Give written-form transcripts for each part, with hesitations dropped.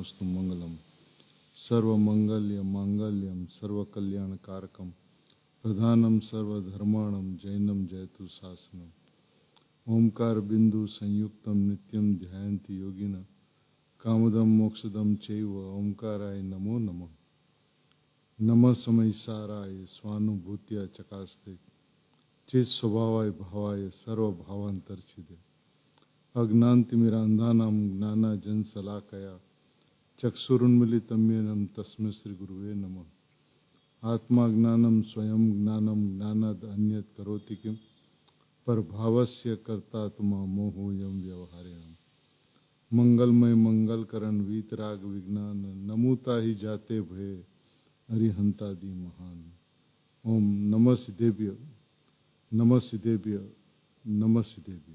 कृष्णार्पणमस्तु मंगलम सर्वमंगल्य मांगल्यम सर्वकल्याणकारकम प्रधानम सर्वधर्माणम जैनम जयतु शासनम ओंकार बिंदु संयुक्तम नित्यम ध्यायन्ति योगिना कामदम मोक्षदम चैव ओंकाराय नमो नमः नमः समयसाराय स्वानुभूत्या चकास्ते चेत स्वभावाय भावाय सर्वभावांतर्छिदे अज्ञानतिमिरान्धानां ज्ञानाञ्जनशलाकया चक्षुरुन्मीलितं येन तस्मै श्रीगुरुवे नमः आत्मा ज्ञानं स्वयं ज्ञानं ज्ञानाद् अन्यत् करोति किं परभावस्य कर्तात्मा मोहोऽयं व्यवहारेण मंगलमय मंगलकरण वीतराग विज्ञान नमूता ही जाते भये अरिहंतादि महान। ओम नमः सिद्धेभ्य नमः सिद्धेभ्य नमः सिद्धेभ्य।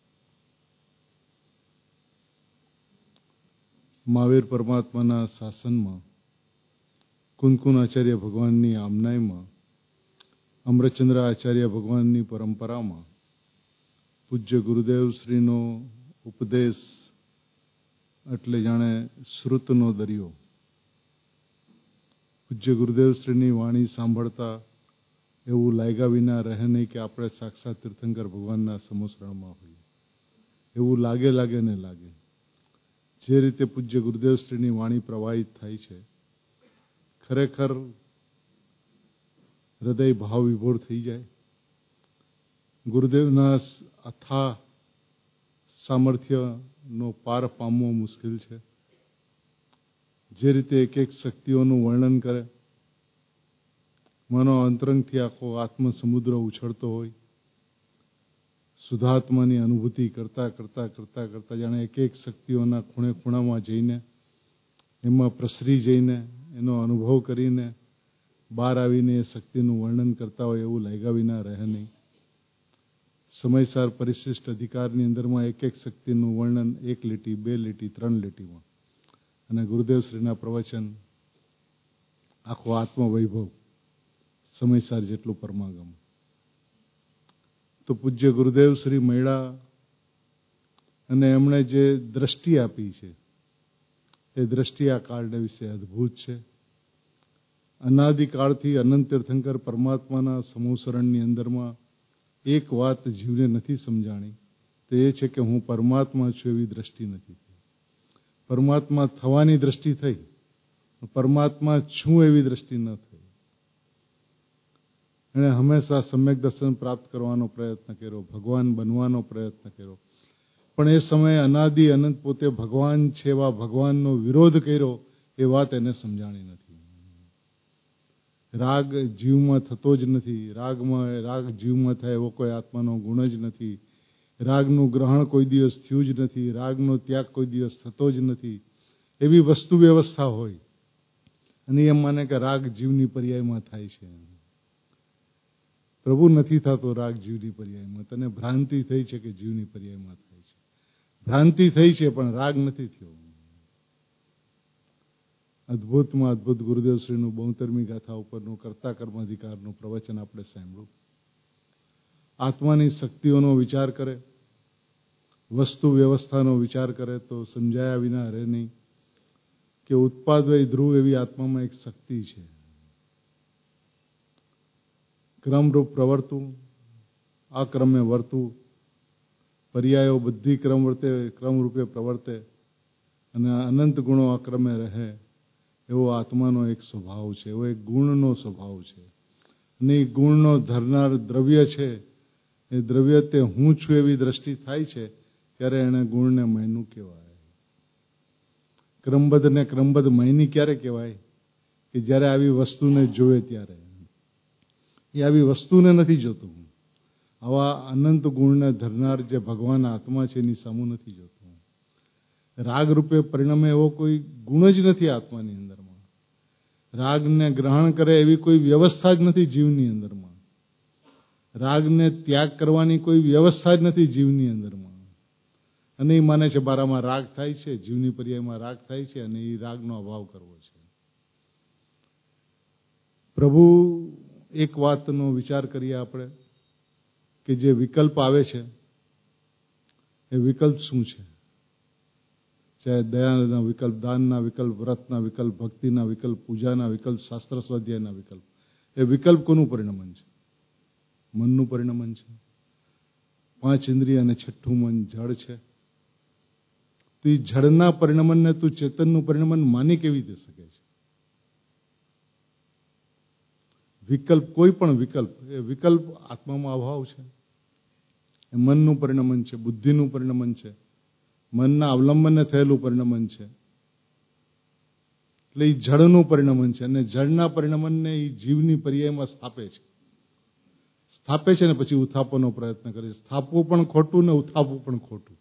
મહાવીર પરમાત્માના શાસનમાં કુનકુન આચાર્ય ભગવાનની આમનાઈમાં અમૃતચંદ્ર આચાર્ય ભગવાનની પરંપરામાં પૂજ્ય ગુરુદેવ શ્રીનો ઉપદેશ એટલે જાણે શ્રુતનો દરિયો. પૂજ્ય ગુરુદેવ શ્રીની વાણી સાંભળતા એવું લાગ્યા વિના રહે નહીં કે આપણે સાક્ષાત તીર્થંકર ભગવાનના સમોસરણમાં હોઈએ એવું લાગે ને લાગે. જે રીતે પૂજ્ય ગુરુદેવ શ્રીની વાણી પ્રવાહિત થાય છે ખરેખર હૃદય ભાવ વિભોર થઈ જાય. ગુરુદેવના અથાહ સામર્થ્યનો પાર પામવો મુશ્કેલ છે. જે રીતે એક એક શક્તિઓનું વર્ણન કરે મનો અંતરંગથી આખો આત્મસમુદ્ર ઉછળતો હોય શુદ્ધાત્માની અનુભૂતિ કરતા કરતા કરતા કરતા જાણે એક એક શક્તિઓના ખૂણે ખૂણામાં જઈને એમાં પ્રસરી જઈને એનો અનુભવ કરીને બહાર આવીને એ શક્તિનું વર્ણન કરતા હોય એવું લાગ્યા વિના રહે નહીં. સમયસાર પરિશિષ્ટ અધિકારની અંદરમાં એક એક શક્તિનું વર્ણન 1 લીટી 2 લીટી 3 લીટીમાં અને ગુરુદેવ શ્રીના પ્રવચન આખો આત્મવૈભવ સમયસાર જેટલું પરમાગમ. તો પૂજ્ય ગુરુદેવ શ્રી મળ્યા અને એમણે જે દ્રષ્ટિ આપી છે એ દ્રષ્ટિ આ કાળને વિશે અદ્ભુત છે. અનાદિકાળથી અનંત તીર્થંકર પરમાત્માના સમોસરણની અંદરમાં એક વાત જીવને નથી સમજાણી તે એ છે કે હું પરમાત્મા છું એવી દ્રષ્ટિ નથી થઈ. પરમાત્મા થવાની દ્રષ્ટિ થઈ, પરમાત્મા છું એવી દ્રષ્ટિ ન થઈ. એણે હંમેશા સમ્યક દર્શન પ્રાપ્ત કરવાનો પ્રયત્ન કર્યો, ભગવાન બનવાનો પ્રયત્ન કર્યો, પણ એ સમયે અનાદિ અનંત પોતે ભગવાન છે એવા ભગવાનનો વિરોધ કર્યો એ વાત એને સમજાણી નથી. રાગ જીવમાં થતો જ નથી, રાગ જીવમાં થાય એવો કોઈ આત્માનો ગુણ જ નથી, રાગનું ગ્રહણ કોઈ દિવસ થયું જ નથી, રાગનો ત્યાગ કોઈ દિવસ થતો જ નથી એવી વસ્તુ વ્યવસ્થા હોય અને એમ માને કે રાગ જીવની પર્યાયમાં થાય છે. પ્રભુ નથી થતો રાગ જીવની પર્યાયમાં. તને ભ્રાંતિ થઈ છે કે જીવની પર્યાયમાં થાય છે. ભ્રાંતિ થઈ છે પણ રાગ નથી થયો. અદ્ભુતમાં અદ્ભુત ગુરુદેવ શ્રીનું 72મી ગાથા ઉપરનું કર્તા કર્મ અધિકારનું પ્રવચન આપણે સાંભળ્યું. આત્માની શક્તિઓનો વિચાર કરે, વસ્તુ વ્યવસ્થાનો વિચાર કરે તો સમજાયા વિના રહે નહીં કે ઉત્પાદ વય ધ્રુવ એવી આત્મામાં એક શક્તિ છે. ક્રમરૂપ પ્રવર્તવું, આક્રમે વર્તવું, પર્યાયો બધી ક્રમરૂપે પ્રવર્તે અને અનંત ગુણો અક્રમે રહે એવો આત્માનો એક સ્વભાવ છે, એવો એક ગુણનો સ્વભાવ છે. અને એ ગુણનો ધરનાર દ્રવ્ય છે એ દ્રવ્ય તે હું છું એવી દ્રષ્ટિ થાય છે ત્યારે એને ગુણને મયનું કહેવાય. ક્રમબદ્ધ ને ક્રમબદ્ધ મયની ક્યારે કહેવાય કે જ્યારે આવી વસ્તુને જોવે ત્યારે. એ આવી વસ્તુને નથી જોતું, આવા અનંત ગુણને ધરનાર જે ભગવાન આત્મા છે એની સામું નથી જોતું. રાગ રૂપે પરિણમે એવો કોઈ ગુણ જ નથી આત્માની અંદરમાં. રાગને ગ્રહણ કરે એવી કોઈ વ્યવસ્થા જ નથી જીવની અંદરમાં. રાગને ત્યાગ કરવાની કોઈ વ્યવસ્થા જ નથી જીવની અંદરમાં. અને એ માને છે બારામાં રાગ થાય છે, જીવની પર્યાયમાં રાગ થાય છે અને એ રાગનો અભાવ કરવો છે. પ્રભુ એક વાતનો વિચાર કરીએ આપણે કે જે વિકલ્પ આવે છે એ વિકલ્પ શું છે? ચાહે દયાના વિકલ્પ, દાનના વિકલ્પ, વ્રતના વિકલ્પ, ભક્તિના વિકલ્પ, પૂજાના વિકલ્પ, શાસ્ત્ર સ્વાધ્યાયના વિકલ્પ. એ વિકલ્પ કોનું પરિણમન છે? મનનું પરિણમન છે. 5 ઇન્દ્રિય અને 6ઠું મન જળ છે. તો એ જળના પરિણમનને તું ચેતનનું પરિણમન માની કેવી રીતે શકે છે? વિકલ્પ, કોઈ પણ વિકલ્પ, એ વિકલ્પ આત્મામાં અભાવ છે. એ મનનું પરિણમન છે, બુદ્ધિનું પરિણમન છે, મનના અવલંબનને થયેલું પરિણમન છે. એટલે એ જળનું પરિણમન છે. અને જળના પરિણમનને એ જીવની પર્યાયમાં સ્થાપે છે ને પછી ઉથાપવાનો પ્રયત્ન કરે છે. સ્થાપવું પણ ખોટું ને ઉથાપવું પણ ખોટું.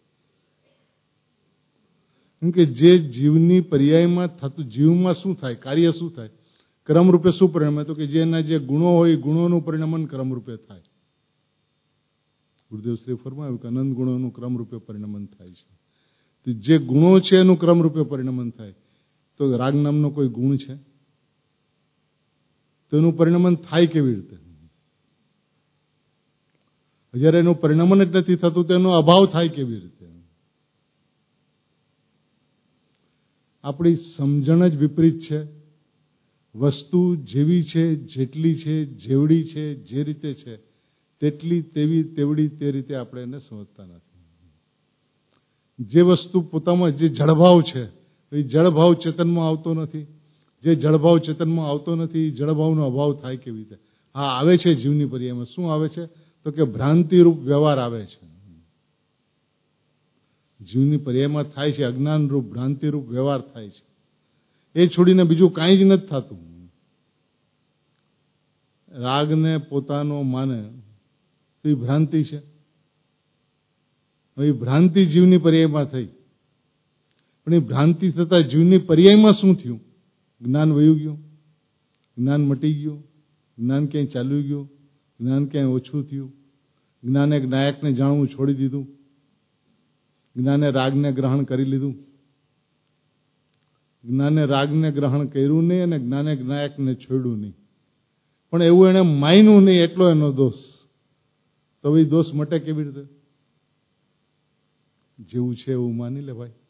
કેમ કે જે જીવની પર્યાયમાં થતું, જીવમાં શું થાય, કાર્ય શું થાય, ક્રમરૂપે શું પરિણમે? તો કે જેના જે ગુણો હોય ગુણોનું પરિણમન ક્રમરૂપે થાય. ગુરુદેવ શ્રી ફરમાયું કે અનંત ગુણોનું ક્રમરૂપે પરિણમન થાય છે. તો જે ગુણો છે એનું ક્રમરૂપે પરિણમન થાય. તો રાગ નામનો કોઈ ગુણ છે તો એનું પરિણમન થાય કેવી રીતે? જ્યારે એનું પરિણમન જ નથી થતું તો એનો અભાવ થાય કેવી રીતે? આપણી સમજણ જ વિપરીત છે. વસ્તુ જેવી છે, જેટલી છે, જેવડી છે, જે રીતે છે તેટલી, તેવી, તેવડી, તે રીતે આપણે એને સમજતા નથી. જે વસ્તુ પોતામાં જે જળભાવ છે એ જળભાવ ચેતનમાં આવતો નથી. જે જળભાવ ચેતનમાં આવતો નથી એ જળભાવનો અભાવ થાય કેવી રીતે? હા, આવે છે જીવની પર્યાયમાં. શું આવે છે? તો કે ભ્રાંતિરૂપ વ્યવહાર આવે છે. જીવની પર્યાયમાં થાય છે અજ્ઞાનરૂપ, ભ્રાંતિરૂપ વ્યવહાર થાય છે. એ છોડીને બીજું કાંઈ જ નથી થતું. રાગને પોતાનો માને તો એ ભ્રાંતિ છે. એ ભ્રાંતિ જીવની પર્યાયમાં થઈ. પણ એ ભ્રાંતિ થતા જીવની પર્યાયમાં શું થયું? જ્ઞાન વયું ગયું, જ્ઞાન મટી ગયું, જ્ઞાન ક્યાંય ચાલ્યું ગયું, જ્ઞાન ક્યાંય ઓછું થયું, જ્ઞાને નાયકને જાણવું છોડી દીધું, જ્ઞાને રાગને ગ્રહણ કરી લીધું. જ્ઞાને રાગને ગ્રહણ કર્યું નહીં અને જ્ઞાને નાયકને છોડ્યું નહીં. પણ એવું એને માન્યું નહીં એટલો એનો દોષ. તો એ દોષ મટે કેવી રીતે? જેવું છે એવું માની લે ભાઈ.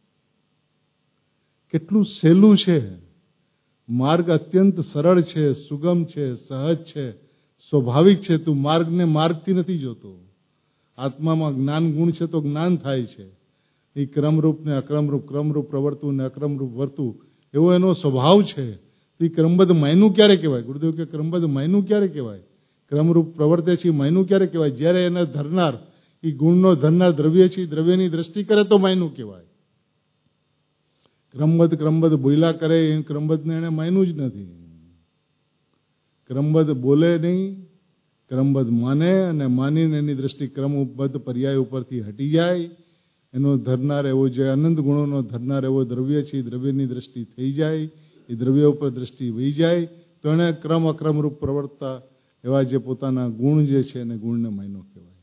કેટલું સહેલું છે. માર્ગ અત્યંત સરળ છે, સુગમ છે, સહજ છે, સ્વાભાવિક છે. તું માર્ગને માર્ગથી નથી જોતો. આત્મામાં જ્ઞાન ગુણ છે તો જ્ઞાન થાય છે. એ ક્રમરૂપ ને અક્રમરૂપ, ક્રમરૂપ પ્રવર્તવું ને અક્રમરૂપ વર્તવું એવો એનો સ્વભાવ છે. એ ક્રમબદ્ધ માયનું ક્યારે કહેવાય? ગુરુદેવ કે ક્રમબદ્ધ માયનું ક્યારે કહેવાય? ક્રમરૂપ પ્રવર્તે છે માયનું ક્યારે કહેવાય? જ્યારે એને ધરનાર, એ ગુણનો ધરનાર દ્રવ્ય છે, દ્રવ્યની દ્રષ્ટિ કરે તો માયનું કહેવાય. ક્રમબદ્ધ બોલ્યા કરે એ ક્રમબદ્ધને એને માયનું જ નથી. ક્રમબદ્ધ બોલે નહીં, ક્રમબદ્ધ માને અને માનીને એની દ્રષ્ટિ ક્રમબદ્ધ પર્યાય ઉપરથી હટી જાય. એનો ધરનાર એવો જે અનંત ગુણોનો ધરનાર એવો દ્રવ્ય છે, દ્રવ્યની દ્રષ્ટિ થઈ જાય, એ દ્રવ્ય ઉપર દ્રષ્ટિ વહી જાય તો એને ક્રમ અક્રમરૂપ પ્રવર્તતા એવા જે પોતાના ગુણ જે છે એને ગુણને માયનો કહેવાય.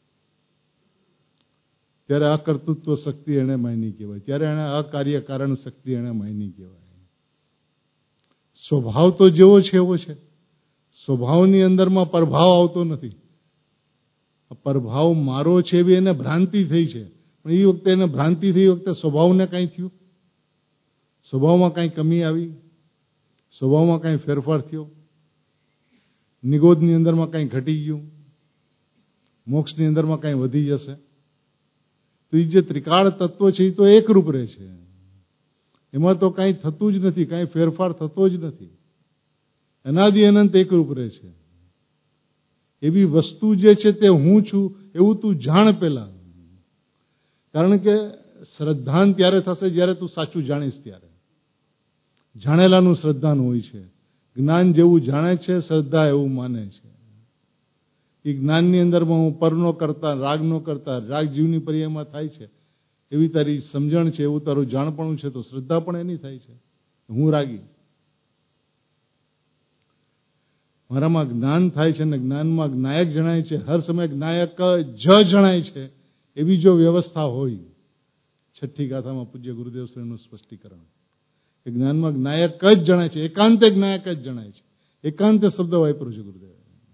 ત્યારે અકર્તૃત્વ શક્તિ એને માયની કહેવાય. ત્યારે એને અકાર્ય કારણ શક્તિ એને માયની કહેવાય. સ્વભાવ તો જેવો છે એવો છે. સ્વભાવની અંદરમાં પરભાવ આવતો નથી. પરભાવ મારો છે એવી એને ભ્રાંતિ થઈ છે. પણ એ વખતે એને ભ્રાંતિ થઈ વખતે સ્વભાવને કાંઈ થયું? સ્વભાવમાં કાંઈ કમી આવી? સ્વભાવમાં કાંઈ ફેરફાર થયો? નિગોદની અંદરમાં કાંઈ ઘટી ગયું? મોક્ષની અંદરમાં કાંઈ વધી જશે? તો એ જે ત્રિકાળ તત્વ છે એ તો એકરૂપ રહે છે. એમાં તો કાંઈ થતું જ નથી, કાંઈ ફેરફાર થતો જ નથી. અનાદિ અનંત એકરૂપ રહે છે. એવી વસ્તુ જે છે તે હું છું એવું તું જાણ પેલા. કારણ કે શ્રદ્ધાન ત્યારે થશે જ્યારે તું સાચું જાણીશ ત્યારે. જાણેલાનું શ્રદ્ધાન હોય છે. જ્ઞાન જેવું જાણે છે, શ્રદ્ધા એવું માને છે. એ જ્ઞાનની અંદરમાં હું પરનો કરતા, રાગનો કરતા, રાગ જીવની પર્યાયમાં થાય છે એવી તારી સમજણ છે, એવું તારું જાણપણું છે તો શ્રદ્ધા પણ એની થાય છે. હું રાગી. મારામાં જ્ઞાન થાય છે અને જ્ઞાનમાં જ્ઞાયક જણાય છે, હર સમય જ્ઞાયક જ જણાય છે. એવી જો વ્યવસ્થા હોય, છઠ્ઠી ગાથામાં પૂજ્ય ગુરુદેવ શ્રીનું સ્પષ્ટીકરણ, એ જ્ઞાનમાં જ્ઞાયક જ જણાય છે, એકાંતે જ્ઞાયક જ જણાય છે. એકાંતે શબ્દ વાપર્યો છે ગુરુદેવ.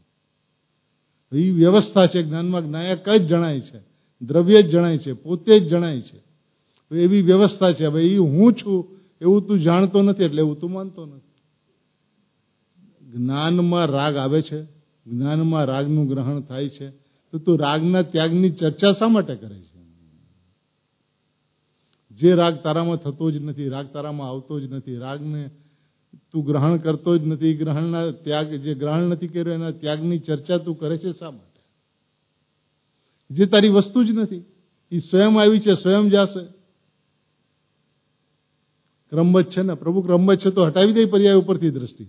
એ વ્યવસ્થા છે, જ્ઞાનમાં જ્ઞાયક જ જણાય છે, દ્રવ્ય જ જણાય છે, પોતે જ જણાય છે. તો એવી વ્યવસ્થા છે. હવે એ હું છું એવું તું જાણતો નથી એટલે એવું તું માનતો નથી. જ્ઞાનમાં રાગ આવે છે, જ્ઞાનમાં રાગનું ગ્રહણ થાય છે, તો તું રાગના ત્યાગની ચર્ચા શા માટે કરે છે? જે રાગ તારામાં થતો જ નથી, રાગ તારામાં આવતો જ નથી, રાગને તું ગ્રહણ કરતો જ નથી, ગ્રહણના ત્યાગ જે ગ્રહણ નથી કર્યો એના ત્યાગની ચર્ચા તું કરે છે શા માટે? જે તારી વસ્તુ જ નથી, એ સ્વયં આવી છે, સ્વયં જાશે. ક્રમબદ્ધ છે ને, પ્રભુ ક્રમબદ્ધ છે તો હટાવી દે પર્યાય ઉપરથી દ્રષ્ટિ.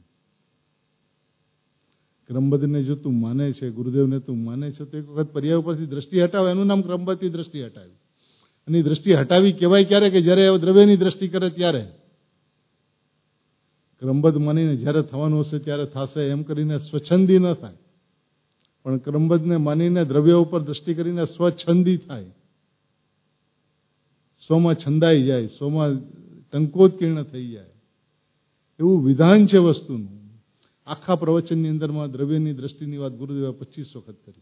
ક્રમબદ્ધને જો તું માને છે, ગુરુદેવને તું માને છે, તો એક વખત પર્યાય ઉપરથી દ્રષ્ટિ હટાવે, એનું નામ ક્રમબદ્ધથી દ્રષ્ટિ હટાવી. અને દ્રષ્ટિ હટાવી કહેવાય ક્યારે? કે જ્યારે દ્રવ્યની દ્રષ્ટિ કરે ત્યારે. ક્રમબદ્ધ માનીને જ્યારે થવાનું હશે ત્યારે થશે એમ કરીને સ્વચ્છંદી ન થાય, પણ ક્રમબદ્ધને માનીને દ્રવ્ય ઉપર દ્રષ્ટિ કરીને સ્વચ્છંદી થાય, સ્વમાં છંદાઈ જાય, સ્વમાં ટંકોત્કીર્ણ થઈ જાય, એવું વિધાન છે વસ્તુનું. આખા પ્રવચનની અંદરમાં દ્રવ્યની દ્રષ્ટિની વાત ગુરુદેવે 25 વખત કરી.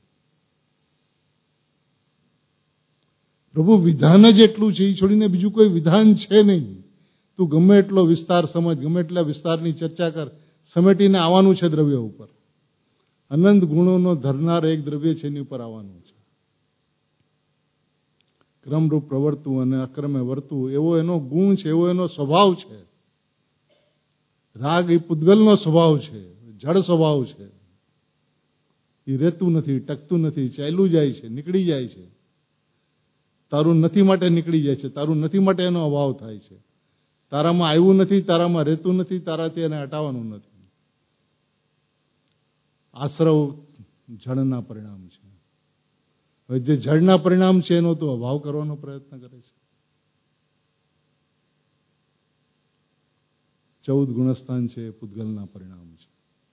પ્રભુ વિધાન જ એટલું છે, એ છોડીને બીજું કોઈ વિધાન છે નહીં. તું ગમે એટલો વિસ્તાર સમજ, ગમે એટલા વિસ્તારની ચર્ચા કર, સમેટીને આવવાનું છે દ્રવ્ય ઉપર. અનંત ગુણોનો ધરનાર એક દ્રવ્ય છે, એની ઉપર આવવાનું છે. ક્રમરૂપ પ્રવર્તવું અને અક્રમે વર્તવું એવો એનો ગુણ છે, એવો એનો સ્વભાવ છે. રાગ એ પૂતગલનો સ્વભાવ છે, જડ સ્વભાવ છે. એ રહેતું નથી, ટકતું નથી, ચાલ્યું જાય છે, નીકળી જાય છે. તારું નથી માટે નીકળી જાય છે, તારું નથી માટે એનો અભાવ થાય છે. તારામાં આવ્યું નથી, તારામાં રહેતું નથી, તારાથી એને હટાવવાનું નથી. આશ્રવ જળના પરિણામ છે. હવે જે જળના પરિણામ છે એનો તો અભાવ કરવાનો પ્રયત્ન કરે છે. 14 ગુણસ્થાન છે, પૂતગલના પરિણામ છે.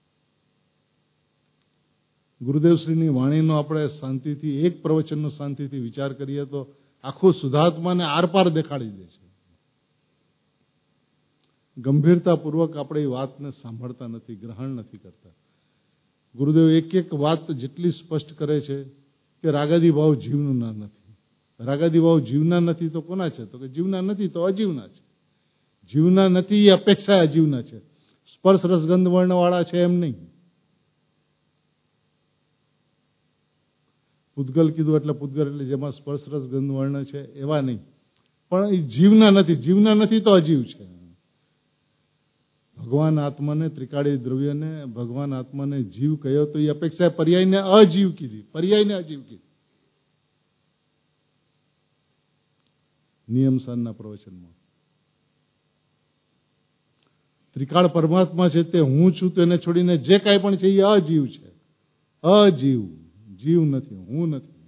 ગુરુદેવશ્રીની વાણીનો આપણે શાંતિથી એક પ્રવચનનો શાંતિથી વિચાર કરીએ તો આખું શુદ્ધાત્માને આરપાર દેખાડી દે છે. ગંભીરતાપૂર્વક આપણે એ વાતને સાંભળતા નથી, ગ્રહણ નથી કરતા. ગુરુદેવ એક એક વાત જેટલી સ્પષ્ટ કરે છે કે રાગાદી ભાવ જીવના નથી. રાગાદી ભાવ જીવના નથી તો કોના છે? તો કે જીવના નથી તો અજીવના છે. જીવના નથી એ અપેક્ષા અજીવના છે. સ્પર્શ રસગંધ વર્ણવાળા છે એમ નહીં. પૂતગલ કીધું એટલે પૂતગલ એટલે જેમાં સ્પર્શ રસ ગંધ વર્ણ છે એવા નહીં, પણ એ જીવના નથી. જીવના નથી તો અજીવ છે. ભગવાન આત્માને, ત્રિકાળી દ્રવ્યને ભગવાન આત્માને જીવ કહ્યો તો એ અપેક્ષા પર્યાયને અજીવ કીધી, પર્યાયને અજીવ કીધી. નિયમ સારના પ્રવચનમાં ત્રિકાળ પરમાત્મા છે તે હું છું, તેને છોડીને જે કાંઈ પણ છે એ અજીવ છે. અજીવ, જીવ નથી, હું નથી.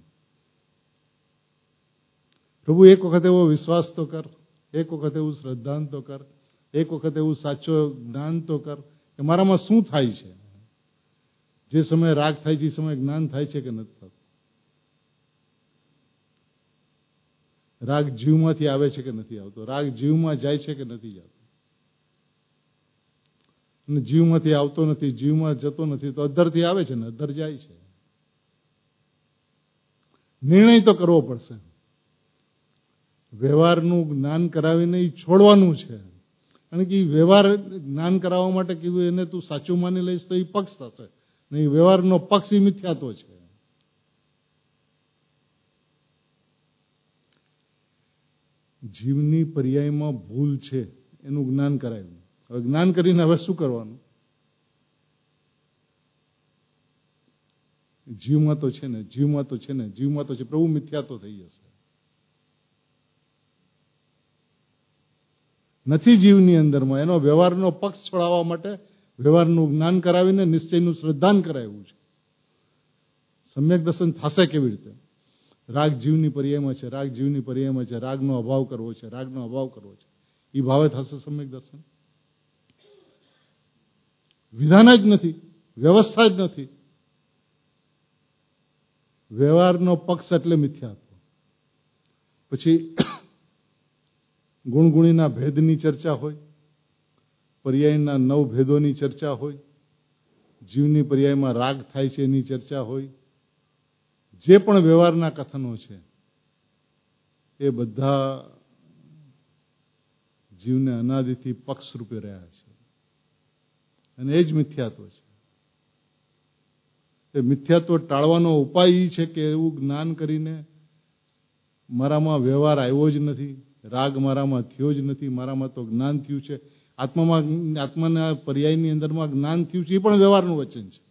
પ્રભુ એક વખત એવો વિશ્વાસ તો કર, એક વખત એવું શ્રદ્ધાંત તો કર, એક વખત એવું સાચો જ્ઞાન તો કર કે મારામાં શું થાય છે. જે સમયે રાગ થાય છે એ સમયે જ્ઞાન થાય છે કે નથી થતું. રાગ જીવમાંથી આવે છે કે નથી આવતો, રાગ જીવમાં જાય છે કે નથી જતો. અને જીવમાંથી આવતો નથી, જીવમાં જતો નથી તો અધ્ધરથી આવે છે ને અધ્ધર જાય છે. નિર્ણય તો કરવો પડશે. વ્યવહારનું જ્ઞાન કરાવીને એ છોડવાનું છે. કારણ કે વ્યવહાર જ્ઞાન કરાવવા માટે કીધું એને તું સાચું માની લઈશ તો એ પક્ષ થશે. નહીં, વ્યવહારનો પક્ષ એ મિથ્યાત્વ છે. જીવની પર્યાયમાં ભૂલ છે એનું જ્ઞાન કરાવ્યું. હવે જ્ઞાન કરીને હવે શું કરવાનું? જીવમાં તો છે ને, જીવમાં તો છે ને, જીવમાં તો છે. પ્રભુ મિથ્યાત્વ થઈ જશે. નથી જીવની અંદરમાં. એનો વ્યવહારનો પક્ષ છોડાવવા માટે વ્યવહારનું જ્ઞાન કરાવીને નિશ્ચયનું શ્રદ્ધાન કરાવ્યું છે. સમ્યક દર્શન થશે કેવી રીતે? રાગ જીવની પર્યાયમાં છે, રાગ જીવની પર્યાયમાં છે, રાગનો અભાવ કરવો છે, રાગનો અભાવ કરવો છે. એ ભાવે થશે સમ્યક દર્શન? વિધાન જ નથી, વ્યવસ્થા જ નથી. વ્યવહારનો પક્ષ એટલે મિથ્યાત્વ. પછી ગુણગુણીના ભેદની ચર્ચા હોય, પર્યાયના 9 ભેદોની ચર્ચા હોય, જીવની પર્યાયમાં રાગ થાય છે એની ચર્ચા હોય. જે પણ વ્યવહારના કથનો છે એ બધા જીવને અનાદિથી પક્ષ રૂપે રહ્યા છે, અને એ જ મિથ્યાત્વ છે. એ મિથ્યાત્વ ટાળવાનો ઉપાય એ છે કે એવું જ્ઞાન કરીને મારામાં વ્યવહાર આવ્યો જ નથી, રાગ મારામાં થયો જ નથી, મારામાં તો જ્ઞાન થયું છે. આત્માના પર્યાયની અંદરમાં જ્ઞાન થયું છે, એ પણ વ્યવહારનું વચન છે.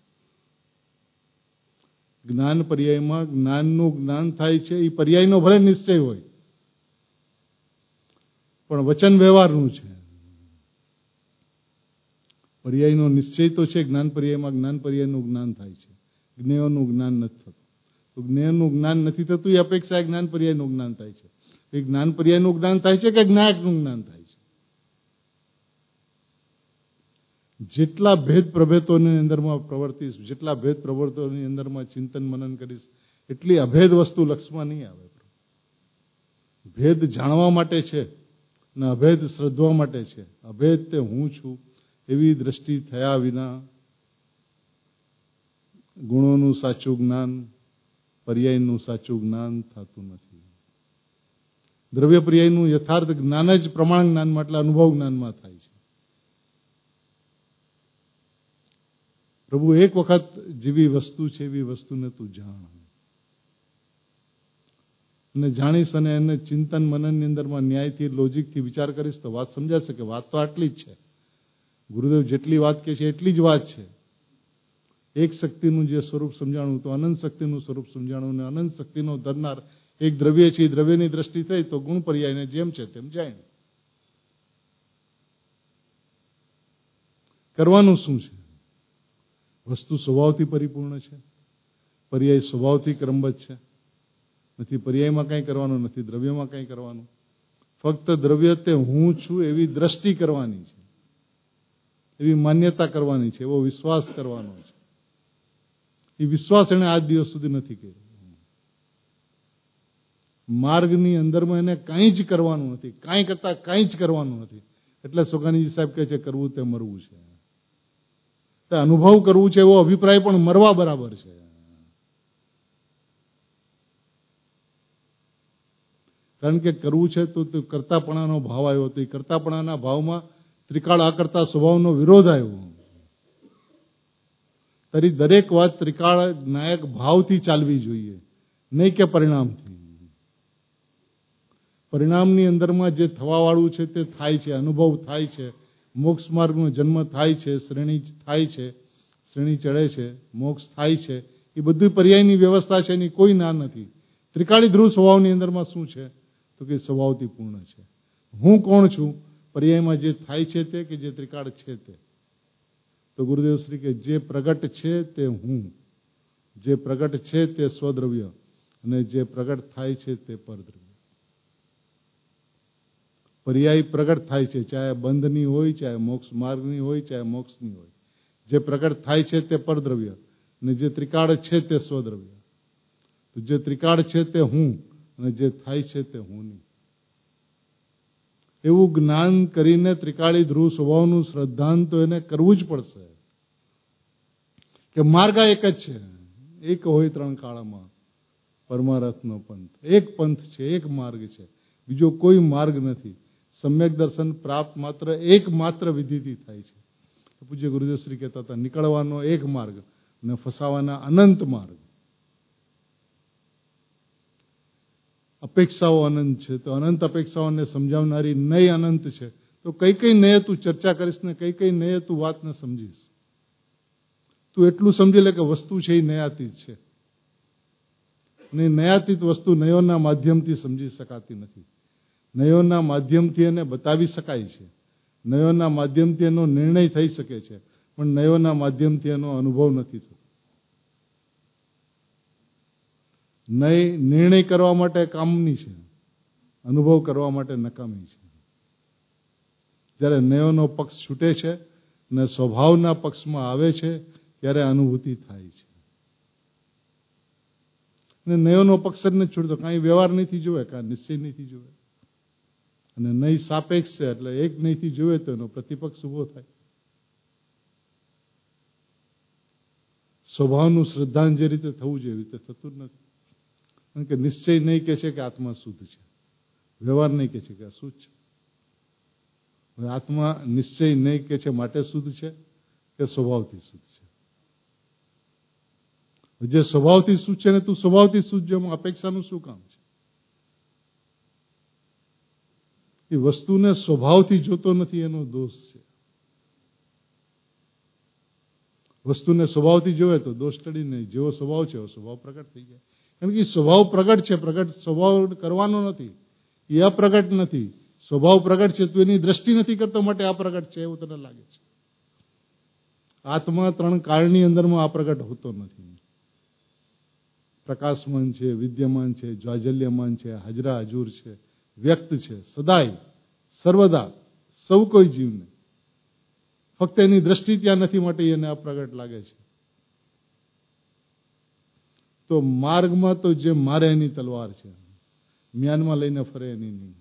જ્ઞાન પર્યાયમાં જ્ઞાનનું જ્ઞાન થાય છે, એ પર્યાયનો ભલે નિશ્ચય હોય, પણ વચન વ્યવહારનું છે. પર્યાયનો નિશ્ચય તો છે, જ્ઞાન પર્યાયમાં જ્ઞાન પર્યાયનું જ્ઞાન થાય છે, જ્ઞેયનું જ્ઞાન નથી થતું. તો જ્ઞેયનું જ્ઞાન નથી થતું એ અપેક્ષા જ્ઞાન પર્યાયનું જ્ઞાન થાય છે. એ જ્ઞાન પર્યાયનું જ્ઞાન થાય છે કે જ્ઞાયકનું જ્ઞાન થાય છે. જેટલા ભેદ પ્રભેદોની અંદરમાં પ્રવર્તીશ, જેટલા ભેદ પ્રવૃત્તિઓની અંદરમાં ચિંતન મનન કરીશ, એટલી અભેદ વસ્તુ લક્ષમાં નહીં આવે. ભેદ જાણવા માટે છે ને અભેદ શ્રદ્ધવા માટે છે. અભેદ તે હું છું એવી દ્રષ્ટિ થયા વિના ગુણોનું સાચું જ્ઞાન, પર્યાયનું સાચું જ્ઞાન થતું નથી. દ્રવ્ય પર્યાયનું યથાર્થ જ્ઞાન જ પ્રમાણ જ્ઞાનમાં એટલે અનુભવ જ્ઞાનમાં થાય છે. પ્રભુ એક વખત જેવી વસ્તુ છે એવી વસ્તુને તું જાણ, અને જાણીશ અને એને ચિંતન મનનની અંદરમાં ન્યાયથી, લોજિકથી વિચાર કરીશ તો વાત સમજાશે કે વાત તો આટલી જ છે. ગુરુદેવ જેટલી વાત કહે છે એટલી જ વાત છે. એક શક્તિનું જે સ્વરૂપ સમજાણું તો અનંત શક્તિનું સ્વરૂપ સમજાણું, અને અનંત શક્તિનો ધરનાર એક દ્રવ્ય છે. દ્રવ્યની દ્રષ્ટિ થઈ તો ગુણ પર્યાયને જેમ છે તેમ જાય. કરવાનું શું છે? વસ્તુ સ્વભાવથી પરિપૂર્ણ છે, પર્યાય સ્વભાવથી ક્રમબદ્ધ છે. નથી પર્યાયમાં કંઈ કરવાનું, નથી દ્રવ્યમાં કંઈ કરવાનું. ફક્ત દ્રવ્ય તે હું છું એવી દ્રષ્ટિ કરવાની છે, એવી માન્યતા કરવાની છે, એવો વિશ્વાસ કરવાનો છે. એ વિશ્વાસ એને આજ દિવસ સુધી નથી કર્યો. માર્ગની અંદરમાં એને કંઈ જ કરવાનું નથી, કાંઈ કરતા કંઈ જ કરવાનું નથી. એટલે સોગાનીજી સાહેબ કહે છે કરવું તે મરવું છે. અનુભવ કરવું છે એવો અભિપ્રાય પણ મરવા બરાબર છે. કારણ કે કરવું છે તો કરતાપણાનો ભાવ આવ્યો, તો એ કરતાપણાના ભાવમાં ત્રિકાળ આકર્તા સ્વભાવનો વિરોધ આવ્યો. તરી દરેક વાત ત્રિકાળ નાયક ભાવથી ચાલવી જોઈએ, નહીં કે પરિણામથી. પરિણામની અંદરમાં જે થવાવાળું છે તે થાય છે, અનુભવ થાય છે, મોક્ષ માર્ગનો જન્મ થાય છે, શ્રેણી થાય છે, શ્રેણી ચડે છે, મોક્ષ થાય છે. એ બધું પર્યાયની વ્યવસ્થા છે, એની કોઈ ના નથી. ત્રિકાળી ધ્રુવ સ્વભાવની અંદરમાં શું છે તો કે સ્વભાવથી પૂર્ણ છે. હું કોણ છું? પર્યાયમાં જે થાય છે તે, કે જે ત્રિકાળ છે તે. તો ગુરુદેવ શ્રી કે જે પ્રગટ છે તે હું, જે પ્રગટ છે તે સ્વદ્રવ્ય, અને જે પ્રગટ થાય છે તે પરદ્રવ્ય. પર્યાય પ્રગટ થાય છે, ચાહે બંધની હોય, ચાહે મોક્ષ માર્ગની હોય, ચાહે મોક્ષની હોય. જે પ્રગટ થાય છે તે પરદ્રવ્ય, અને જે ત્રિકાળ છે તે સ્વદ્રવ્ય. તો જે ત્રિકાળ છે તે હું, અને જે થાય છે તે હું નહીં. એવું જ્ઞાન કરીને ત્રિકાળી ધ્રુવ સ્વભાવનું શ્રદ્ધાંત તો એને કરવું જ પડશે કે માર્ગ એક જ છે. એક હોય ત્રણ કાળમાં પરમારથનો પંથ. એક પંથ છે, એક માર્ગ છે, બીજો કોઈ માર્ગ નથી. સમ્યક દર્શન પ્રાપ્ત માત્ર એક માત્ર વિધિથી થાય છે. પૂજ્ય ગુરુદેવ શ્રી કહેતા હતા, નીકળવાનો એક માર્ગ અને ફસાવાના અનંત માર્ગ. અપેક્ષાઓ અનંત છે, તો અનંત અપેક્ષાઓને સમજાવનારી નય અનંત છે. તો કઈ કઈ નય તું ચર્ચા કરીશ ને કઈ કઈ નય તું વાતને સમજીશ. તું એટલું સમજી લે કે વસ્તુ છે એ નયાતીત છે, અને નયાતીત વસ્તુ નયોના માધ્યમથી સમજી શકાતી નથી. નયોના માધ્યમથી એને બતાવી શકાય છે, નયોના માધ્યમથી એનો નિર્ણય થઈ શકે છે, પણ નયોના માધ્યમથી એનો અનુભવ નથી થતો. નિર્ણય કરવા માટે કામની છે, અનુભવ કરવા માટે નકામી છે. જ્યારે નયોનો પક્ષ છૂટે છે અને સ્વભાવના પક્ષમાં આવે છે ત્યારે અનુભૂતિ થાય છે. અને નયોનો પક્ષ જ નથી છૂટતો, કાંઈ વ્યવહાર નથી જોવે, કાંઈ નિશ્ચય નથી જોવે. અને નય સાપેક્ષ છે, એટલે એક નયથી જોવે તો એનો પ્રતિપક્ષ ઉભો થાય. સ્વભાવનું શ્રદ્ધાન જે રીતે થવું જોઈએ એવી રીતે થતું જ નથી. કારણ કે નિશ્ચય નહીં કહે છે કે આત્મા શુદ્ધ છે, વ્યવહાર નહીં કહે છે કે અશુદ્ધ છે. આત્મા નિશ્ચય નહીં કે છે માટે શુદ્ધ છે કે સ્વભાવથી શુદ્ધ છે? જે સ્વભાવથી શુદ્ધ છે ને તું સ્વભાવથી શુદ્ધ છે, અપેક્ષાનું શું કામ છે? એ વસ્તુને સ્વભાવથી જોતો નથી, એનો દોષ છે. વસ્તુને સ્વભાવથી જોવે તો દોષ ટળી નહીં. જેવો સ્વભાવ છે એવો સ્વભાવ પ્રગટ થઈ જાય. કારણ કે સ્વભાવ પ્રગટ છે, પ્રગટ સ્વભાવ કરવાનો નથી, એ અપ્રગટ નથી. સ્વભાવ પ્રગટ છે, તું એની દ્રષ્ટિ નથી કરતો માટે અપ્રગટ છે એવું તને લાગે છે. આત્મા 3 કાળની અંદરમાં અપ્રગટ હોતો નથી. પ્રકાશમાન છે, વિદ્યમાન છે, જ્વાજલ્યમાન છે, હાજરા હજુર છે, વ્યક્ત છે, સદાય સર્વદા સૌ કોઈ જીવને. ફક્ત એની દ્રષ્ટિ ત્યાં નથી માટે એને અપ્રગટ લાગે છે. તો માર્ગમાં તો જે મારે એની તલવાર છે, મ્યાનમાં લઈને ફરે એની નહીં.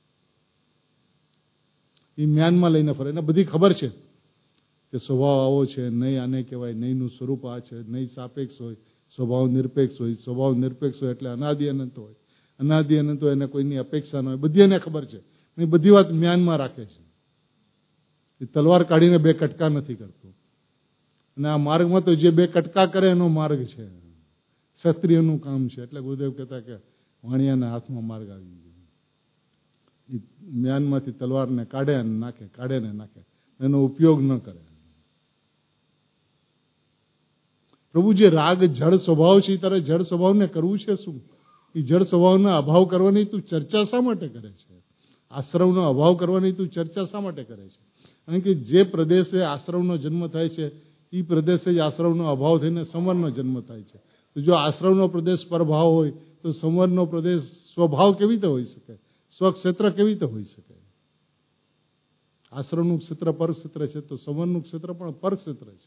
એ મ્યાનમાં લઈને ફરે, એને બધી ખબર છે કે સ્વભાવ આવો છે, નહીં આને કહેવાય, નહીંનું સ્વરૂપ આ છે, નહીં સાપેક્ષ હોય, સ્વભાવ નિરપેક્ષ હોય. સ્વભાવ નિરપેક્ષ હોય એટલે અનાદિ અનંત હોય, અનાદિ અનંત હોય એને કોઈની અપેક્ષા ન હોય. બધી એને ખબર છે. એ બધી વાત મ્યાનમાં રાખે છે. એ તલવાર કાઢીને 2 કટકા નથી કરતો. અને આ માર્ગમાં તો જે 2 કટકા કરે એનો માર્ગ છે, ક્ષત્રિયનું કામ છે. એટલે ગુરુદેવ કહેતા કે વાણિયાના હાથમાં માર્ગ આવી ગયો. એ મ્યાનમાંથી તલવારને કાઢે અને નાખે, કાઢે ને નાખે, એનો ઉપયોગ ન કરે. પ્રભુ, જે રાગ જળ સ્વભાવ છે, તારે જળ સ્વભાવને કરવું છે શું? એ જળ સ્વભાવના અભાવ કરવાની તું ચર્ચા શા માટે કરે છે? આશ્રવનો અભાવ કરવાની તું ચર્ચા શા માટે કરે છે? કારણ કે જે પ્રદેશે આશ્રવનો જન્મ થાય છે એ પ્રદેશે જ આશ્રવનો અભાવ થઈને સંવરનો જન્મ થાય છે. તો જો આશ્રવનો પ્રદેશ પરભાવ હોય તો સંવરનો પ્રદેશ સ્વભાવ કેવી રીતે હોઈ શકે? સ્વક્ષેત્ર કેવી રીતે હોઈ શકે? આશ્રમનું ક્ષેત્ર પરક્ષેત્ર છે તો સંવરનું ક્ષેત્ર પણ પરક્ષેત્ર છે.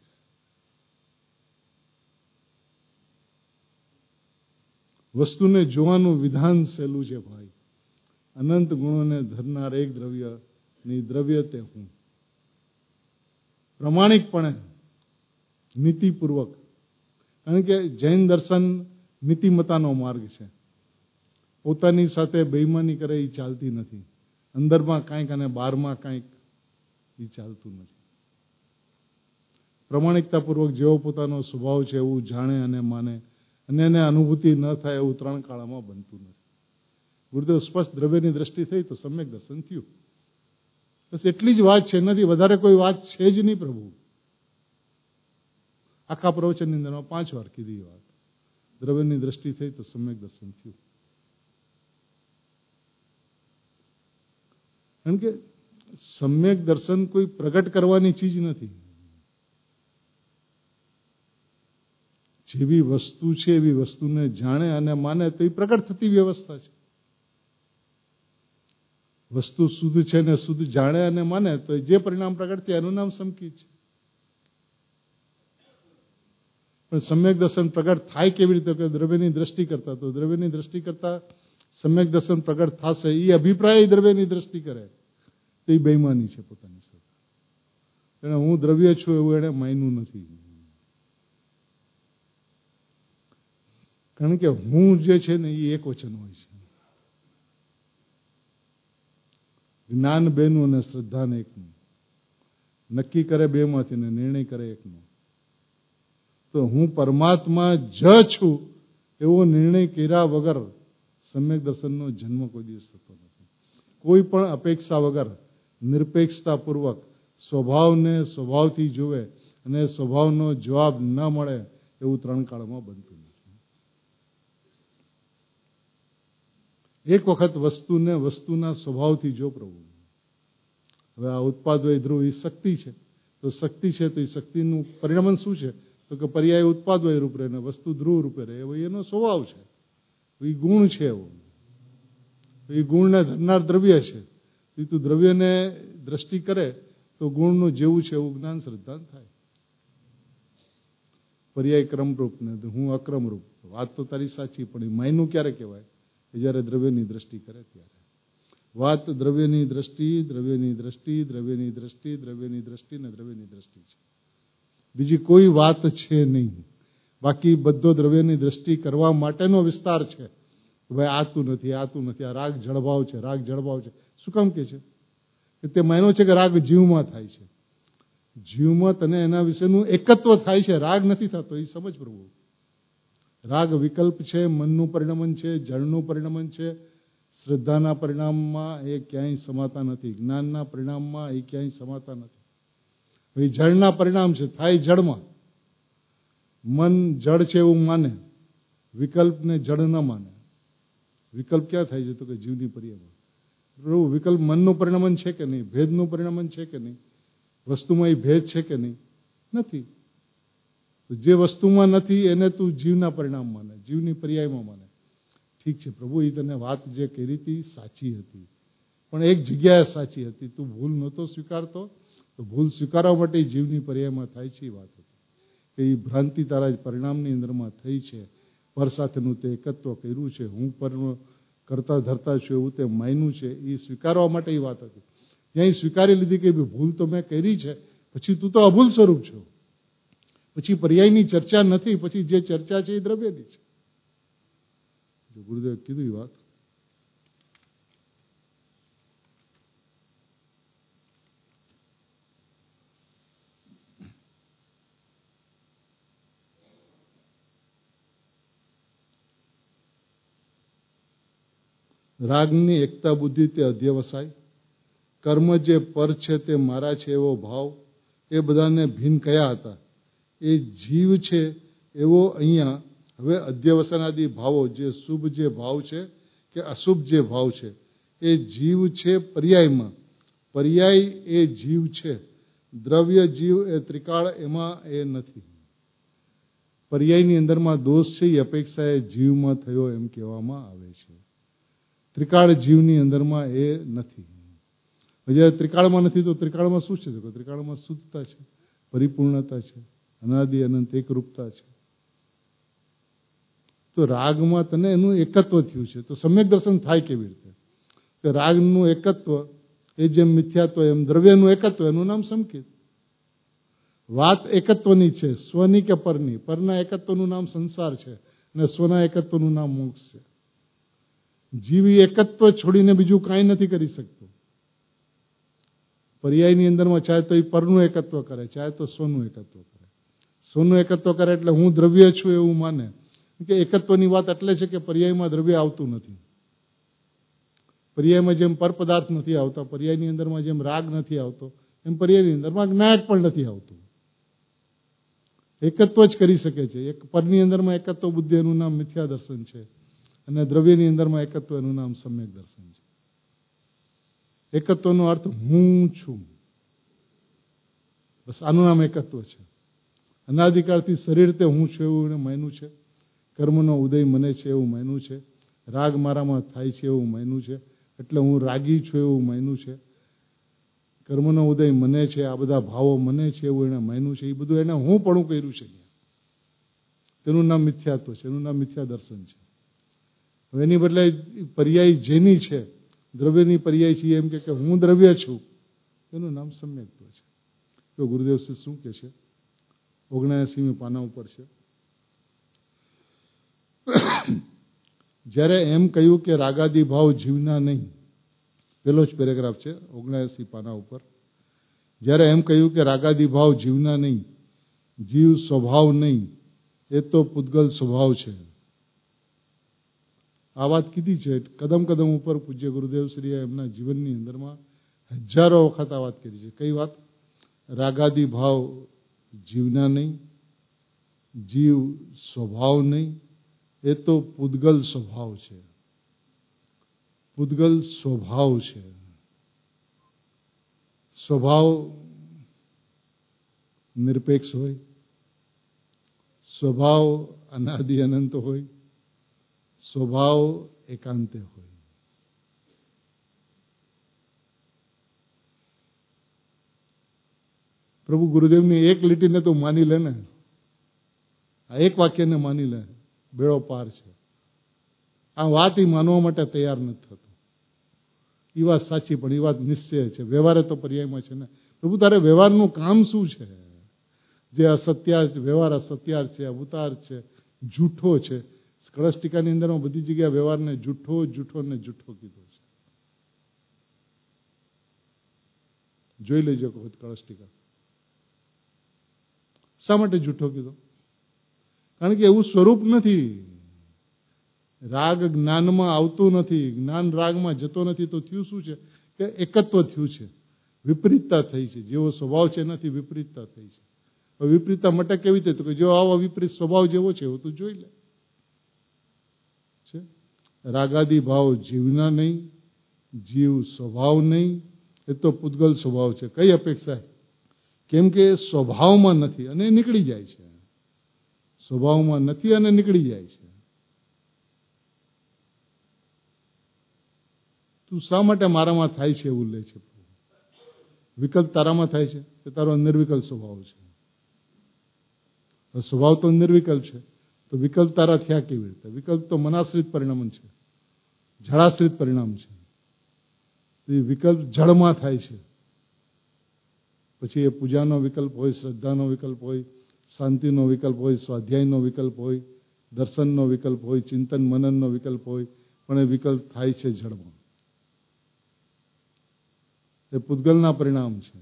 વસ્તુને જોવાનું વિધાન સહેલું છે ભાઈ. અનંત ગુણોને ધરનાર એક દ્રવ્ય ની દ્રવ્ય તે હું. પ્રમાણિકપણે, નીતિપૂર્વક. કારણ કે જૈન દર્શન નીતિમતાનો માર્ગ છે. પોતાની સાથે બેઈમાની કરે એ ચાલતી નથી. અંદરમાં કાંઈક અને બહારમાં કાંઈક એ ચાલતું નથી. પ્રમાણિકતાપૂર્વક જેવો પોતાનો સ્વભાવ છે એવું જાણે અને માને, અને એને અનુભૂતિ ન થાય એવું 3 કાળમાં બનતું નથી. ગુરુદેવ સ્પષ્ટ દ્રવ્યની દ્રષ્ટિ થઈ તો સમ્યક દર્શન થયું. બસ એટલી જ વાત છે, નથી વધારે કોઈ વાત છે જ નહીં પ્રભુ. આખા પ્રવચનની અંદરમાં 5 વાર કીધી વાત. દ્રવ્યની દ્રષ્ટિ થઈ તો સમ્યક દર્શન થયું. કારણ કે સમ્યક દર્શન કોઈ પ્રગટ કરવાની ચીજ નથી. જેવી વસ્તુ છે એવી વસ્તુને જાણે અને માને તો એ પ્રગટ થતી વ્યવસ્થા છે. વસ્તુ શુદ્ધ છે ને શુદ્ધ જાણે અને માને તો જે પરિણામ પ્રગટ થાય એનું નામ સમકી છે. પણ સમ્યક દર્શન પ્રગટ થાય કેવી રીતે? કે દ્રવ્યની દ્રષ્ટિ કરતા. તો દ્રવ્યની દ્રષ્ટિ કરતા સમ્યક દર્શન પ્રગટ થશે એ અભિપ્રાય દ્રવ્યની દ્રષ્ટિ કરે તો એ બેઈમાની છે પોતાની સાથે. એને હું દ્રવ્ય છું એવું એને માન્યું નથી. કારણ કે હું જે છે ને એ એક વચન હોય છે. જ્ઞાન 2નું અને શ્રદ્ધા 1નું. નક્કી કરે 2માંથી ને નિર્ણય કરે 1નો. તો હું પરમાત્મા જ છું એવો નિર્ણય કર્યા વગર સમ્યક દર્શનનો જન્મ કોઈ દિવસ થતો નથી. કોઈ પણ અપેક્ષા વગર નિરપેક્ષતાપૂર્વક સ્વભાવને સ્વભાવથી જુએ અને સ્વભાવનો જવાબ ન મળે એવું 3 કાળમાં બનતું નથી. એક વખત વસ્તુને વસ્તુના સ્વભાવથી જો પ્રભુ. હવે આ ઉત્પાદ વય ધ્રુવ એ શક્તિ છે. તો શક્તિ છે તો એ શક્તિનું પરિણામ શું છે? તો કે પર્યાય ઉત્પાદ વય રૂપ રહે ને વસ્તુ ધ્રુવ રૂપે રહે. એવો એનો સ્વભાવ છે, એ ગુણ છે. એવો એ ગુણને ધરનાર દ્રવ્ય છે. એ તું દ્રવ્યને દ્રષ્ટિ કરે તો ગુણનું જેવું છે એવું જ્ઞાન શ્રદ્ધા થાય. પર્યાય ક્રમરૂપ ને હું અક્રમરૂપ. વાત તો તારી સાચી, પણ એ માયનું ક્યારે કહેવાય? જ્યારે દ્રવ્યની દ્રષ્ટિ કરે ત્યારે. વાત દ્રવ્યની દ્રષ્ટિ, દ્રવ્યની દ્રષ્ટિ, દ્રવ્યની દ્રષ્ટિ, દ્રવ્યની દ્રષ્ટિ ને દ્રવ્યની દ્રષ્ટિ છે. બીજી કોઈ વાત છે નહીં. બાકી બધો દ્રવ્યની દ્રષ્ટિ કરવા માટેનો વિસ્તાર છે. ભાઈ આતું નથી, આતું નથી, આ રાગ જળભાવ છે, રાગ જળભાવ છે. શું કામ કે છે? કે કે તે માન્યો છે કે રાગ જીવમાં થાય છે. જીવમાં તને એના વિશેનું એકત્વ થાય છે, રાગ નથી થતો. એ સમજ પ્રભુ. રાગ વિકલ્પ છે, મનનું પરિણમન છે, જળનું પરિણમન છે. શ્રદ્ધાના પરિણામમાં એ ક્યાંય સમાતા નથી, જ્ઞાનના પરિણામમાં એ ક્યાંય સમાતા નથી. એ જળના પરિણામ છે, થાય જળમાં. મન જળ છે એવું માને, વિકલ્પને જળ ન માને. વિકલ્પ ક્યાં થાય છે? તો કે જીવની પર્યાયમાં. પ્રભુ વિકલ્પ મનનું પરિણમન છે કે નહીં? ભેદનું પરિણમન છે કે નહીં? વસ્તુમાં એ ભેદ છે કે નહીં? નથી. જે વસ્તુમાં નથી એને તું જીવના પરિણામ માને, જીવની પર્યાયમાં માને. ઠીક છે પ્રભુ, એ તને વાત જે કરી હતી સાચી હતી, પણ એક જગ્યાએ સાચી હતી. તું ભૂલ નહોતો સ્વીકારતો, તો ભૂલ સ્વીકારવા માટે જીવની પર્યાયમાં થાય છે. એ વાત હતી કે એ ભ્રાંતિ તારા પરિણામની અંદરમાં થઈ છે. પર સાથેનું તે એકત્વ કર્યું છે, હું પર કરતા ધરતા છું એવું તે માન્યું છે. એ સ્વીકારવા માટે એ વાત હતી. ત્યાં સ્વીકારી લીધી કે ભૂલ તો મેં કરી છે, પછી તું તો અભૂલ સ્વરૂપ છો. પછી પર્યાયની ચર્ચા નથી, પછી જે ચર્ચા છે એ દ્રવ્યની છે. ગુરુદેવે કીધું એ વાત. રાગની એકતા બુદ્ધિ તે અધ્યવસાય, કર્મ જે પર છે તે મારા છે એવો ભાવ, એ બધાને ભિન્ન કયા હતા? એ જીવ છે એવો અહીંયા હવે અધ્યવસાનાદી ભાવો, જે શુભ જે ભાવ છે કે અશુભ જે ભાવ છે, એ જીવ છે પર્યાયમાં. પર્યાય એ જીવ છે, દ્રવ્ય જીવ એ ત્રિકાળ એમાં એ નથી. પર્યાયની અંદરમાં દોષ છે એ અપેક્ષા એ જીવમાં થયો એમ કહેવામાં આવે છે. ત્રિકાળ જીવની અંદરમાં એ નથી. જ્યારે ત્રિકાળમાં નથી તો ત્રિકાળમાં શું છે? ત્રિકાળમાં શુદ્ધતા છે, પરિપૂર્ણતા છે, અનાદિ અનંત એકરૂપતા છે. તો રાગમાં તને એનું એકત્વ થયું છે. તો સમ્યક દર્શન થાય કેવી રીતે? કે રાગનું એકત્વ એ જેમ મિથ્યાત્વ એમ દ્રવ્યનું એકત્વ, એનું નામ સંકેત. વાત એકત્વની છે, સ્વની કે પરની. પરના એકત્વનું નામ સંસાર છે અને સ્વના એકત્વનું નામ મોક્ષ છે. જીવી એકત્વ છોડીને બીજું કાંઈ નથી કરી શકતો. પર્યાયની અંદરમાં ચાહે તો એ પરનું એકત્વ કરે, ચાહે તો સ્વનું એકત્વ કરે. સ્વનું એકત્વ કરે એટલે હું દ્રવ્ય છું એવું માને. કે એકત્વની વાત એટલે છે કે પર્યાયમાં દ્રવ્ય આવતું નથી. પર્યાયમાં જેમ પર પદાર્થ નથી આવતા, પર્યાયની અંદરમાં જેમ રાગ નથી આવતો, એમ પર્યાયની અંદરમાં જ્ઞાયક પણ નથી આવતું. એકત્વ જ કરી શકે છે. એક પરની અંદરમાં એકત્વ બુદ્ધિ, એનું નામ મિથ્યા દર્શન છે, અને દ્રવ્યની અંદરમાં એકત્વ, એનું નામ સમ્યક દર્શન છે. એકત્વનો અર્થ હું છું, બસ આનું નામ એકત્વ છે. અનાદિકાળથી શરીર તે હું છું એવું એને માન્યું છે. કર્મનો ઉદય મને છે એવું માન્યું છે. રાગ મારામાં થાય છે એવું માન્યું છે, એટલે હું રાગી છું એવું માન્યું છે. કર્મનો ઉદય મને છે, આ બધા ભાવો મને છે એવું એને માન્યું છે. એ બધું એને હું પણ કર્યું છે. તેનું નામ મિથ્યાત્વ છે, એનું નામ મિથ્યા દર્શન છે. હવે એની બદલે પર્યાય જેની છે, દ્રવ્યની પર્યાય છે, એમ કે હું દ્રવ્ય છું, એનું નામ સમ્યક્ત્વ છે. તો ગુરુદેવ શું કે છે? 79મી પાના ઉપર છે. જ્યારે એમ કહ્યું કે રાગાદી ભાવ જીવના નહીં, પેલો જ પેરેગ્રાફ છે 79 પાના ઉપર. જ્યારે એમ કહ્યું કે રાગાદી ભાવ જીવના નહીં, જીવ સ્વભાવ નહીં, એ તો પૂતગલ સ્વભાવ છે. આ વાત કીધી છે કદમ કદમ ઉપર પૂજ્ય ગુરુદેવ શ્રીએ એમના જીવનની અંદરમાં હજારો વખત આ વાત કરી છે. કઈ વાત? રાગાદી ભાવ જીવના નહીં, જીવ સ્વભાવ નહીં, એ તો પૂતગલ સ્વભાવ છે. પૂતગલ સ્વભાવ છે. સ્વભાવ નિરપેક્ષ હોય, સ્વભાવ અનાદિ અનંત હોય, સ્વભાવ એકાંતે હોય. પ્રભુ ગુરુદેવની એક લીટીને તો માની લે ને, આ એક વાક્યને માની લે, બેડો પાર છે. આ વાત એ માનવા માટે તૈયાર નથી થતો. એ વાત સાચી, પણ એ વાત નિશ્ચય છે. વ્યવહારે તો પર્યાયમાં છે ને. પ્રભુ તારે વ્યવહારનું કામ શું છે? જે અસત્યાર વ્યવહાર અસત્યાર છે, અવતાર છે, જૂઠો છે. કળશ ટીકાની અંદરમાં બધી જગ્યાએ વ્યવહારને જૂઠો જૂઠો ને જૂઠો કીધો છે. જોઈ લેજો વખત કળશ ટીકા. શા માટે જૂઠો કીધો? કારણ કે એવું સ્વરૂપ નથી. રાગ જ્ઞાનમાં આવતું નથી, જ્ઞાન રાગમાં જતો નથી. તો થયું શું છે કે એકત્વ થયું છે, વિપરીતતા થઈ છે. જેવો સ્વભાવ છે એનાથી વિપરીતતા થઈ છે. વિપરીતતા મટે કેવી રીતે? તો કે જો આવો વિપરીત સ્વભાવ જેવો છે એવું તું જોઈ લે. રાગાદી ભાવ જીવના નહીં, જીવ સ્વભાવ નહીં, એ તો પૂતગલ સ્વભાવ છે. કઈ અપેક્ષા? કેમ કે સ્વભાવમાં નથી અને નીકળી જાય છે. સ્વભાવમાં નથી અને નીકળી જાય છે. તું શા માટે મારામાં થાય છે એવું લે છે? વિકલ્પ તારામાં થાય છે કે તારો નિર્વિકલ્પ સ્વભાવ છે? સ્વભાવ તો નિર્વિકલ્પ છે, તો વિકલ્પ તારા થયા કેવી રીતે? વિકલ્પ તો મનાશ્રિત પરિણામ છે, જળાશ્રિત પરિણામ છે. એ વિકલ્પ જળમાં થાય છે. પછી એ પૂજાનો વિકલ્પ હોય, શ્રદ્ધાનો વિકલ્પ હોય, શાંતિનો વિકલ્પ હોય, સ્વાધ્યાયનો વિકલ્પ હોય, દર્શનનો વિકલ્પ હોય, ચિંતન મનનનો વિકલ્પ હોય, પણ એ વિકલ્પ થાય છે જળમાં. એ પૂતગલના પરિણામ છે.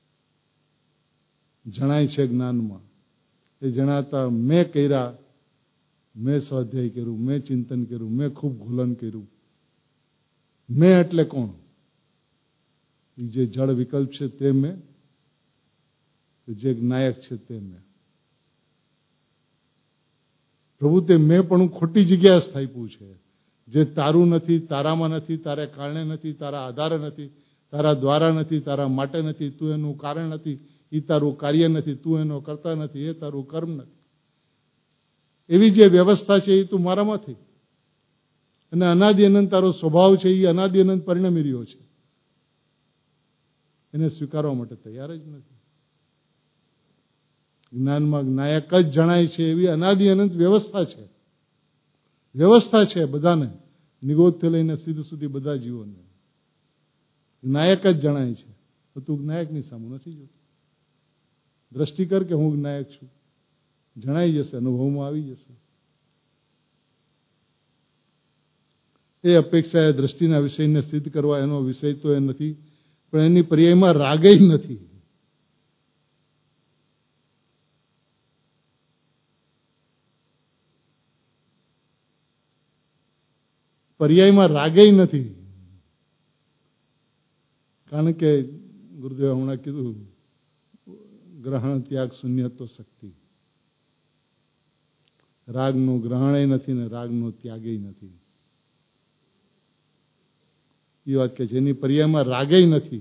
જણાય છે જ્ઞાનમાં. એ જણાતા મેં કર્યા, મેં સ્વાધ્યાય કર્યું, મેં ચિંતન કર્યું, મેં ખૂબ ઘુલન કર્યું. મેં એટલે કોણ? એ જે જળ વિકલ્પ છે તે મેં, જે નાયક છે તે મેં. પ્રભુ તે મેં પણ ખોટી જગ્યાએ સ્થાપ્યું છે. જે તારું નથી, તારામાં નથી, તારે કારણે નથી, તારા આધારે નથી, તારા દ્વારા નથી, તારા માટે નથી, તું એનું કારણ નથી, એ તારું કાર્ય નથી, તું એનો કરતા નથી, એ તારું કર્મ નથી. એવી જે વ્યવસ્થા છે એ તું મારામાંથી. અને અનાદિ અનંત તારો સ્વભાવ છે એ અનાદિ અનંત પરિણમી રહ્યો છે. એને સ્વીકારવા માટે તૈયાર જ નથી. જ્ઞાનમાં નાયક જ જણાય છે એવી અનાદિ અનંત વ્યવસ્થા છે. વ્યવસ્થા છે બધાને, નિગોદથી લઈને સિદ્ધ સુધી બધા જીવોને નાયક જ જણાય છે. તો તું નાયકની સામું નથી જોતું. દ્રષ્ટિ કર કે હું નાયક છું, જણાઈ જશે, અનુભવમાં આવી જશે. એ અપેક્ષા એ દ્રષ્ટિના વિષયને સિદ્ધ કરવા એનો વિષય તો એ નથી, પણ એની પર્યાયમાં રાગે નથી. પર્યાયમાં રાગે નથી. કારણ કે ગુરુદેવ હમણાં કીધું, ગ્રહણ ત્યાગ શૂન્ય તો શક્તિ. રાગનું ગ્રહણ નથી ને રાગનો ત્યાગ નથી. એ વાત કે જેની પર્યાયમાં રાગે નથી.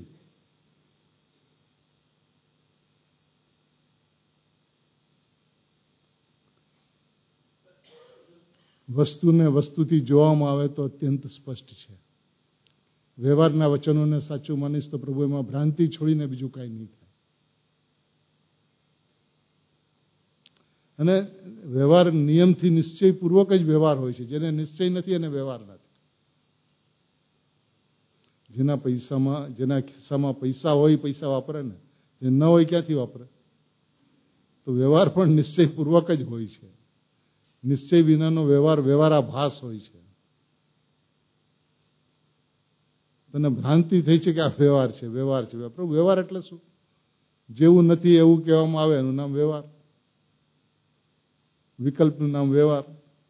વસ્તુને વસ્તુથી જોવામાં આવે તો અત્યંત સ્પષ્ટ છે. વ્યવહારના વચનોને સાચું માનીશ તો પ્રભુ એમાં ભ્રાંતિ છોડીને બીજું કાંઈ નહીં થાય. અને વ્યવહાર નિયમથી નિશ્ચયપૂર્વક જ વ્યવહાર હોય છે. જેને નિશ્ચય નથી એને વ્યવહાર નથી. જેના ખિસ્સામાં પૈસા હોય પૈસા વાપરે ને, જે ન હોય ક્યાંથી વાપરે? તો વ્યવહાર પણ નિશ્ચયપૂર્વક જ હોય છે. નિશ્ચય વિનાનો વ્યવહાર વ્યવહારાભાસ હોય છે. તને ભ્રાંતિ થઈ છે કે આ વ્યવહાર છે, વ્યવહાર છે. પ્રભુ વ્યવહાર એટલે શું? જેવું નથી એવું કહેવામાં આવે એનું નામ વ્યવહાર. વિકલ્પનું નામ વ્યવહાર,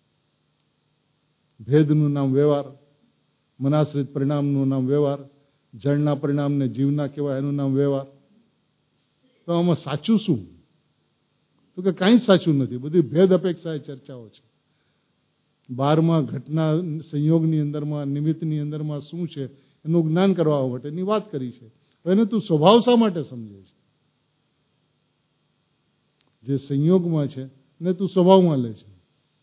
ભેદનું નામ વ્યવહાર, મનાશ્રિત પરિણામનું નામ વ્યવહાર, જળના પરિણામને જીવના કહેવાય એનું નામ વ્યવહાર. તો આમાં સાચું શું? તો કે કાંઈ સાચું નથી. બધી ભેદ અપેક્ષા ચર્ચાઓ છે. 12મા ઘટના સંયોગની અંદરમાં, નિમિત્તની અંદરમાં શું છે એનું જ્ઞાન કરવા માટેની વાત કરી છે. એને તું સ્વભાવ શા માટે સમજે છે? જે સંયોગમાં છે ને તું સ્વભાવમાં લે છે.